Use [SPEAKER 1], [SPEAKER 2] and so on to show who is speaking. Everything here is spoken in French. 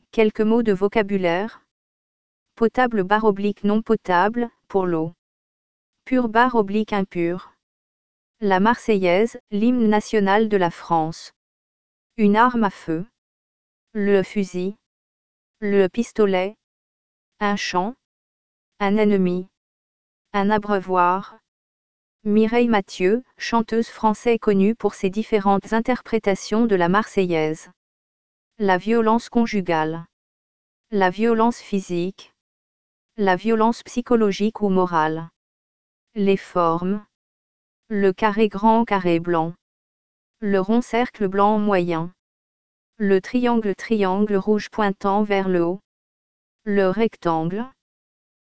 [SPEAKER 1] Quelques mots de vocabulaire. Potable / non potable, pour l'eau. Pur / impur. La Marseillaise, l'hymne national de la France. Une arme à feu. Le fusil. Le pistolet. Un champ. Un ennemi. Un abreuvoir. Mireille Mathieu, chanteuse française connue pour ses différentes interprétations de la Marseillaise. La violence conjugale. La violence physique. La violence psychologique ou morale. Les formes. Le carré grand carré blanc. Le rond cercle blanc moyen. Le triangle rouge pointant vers le haut. Le rectangle.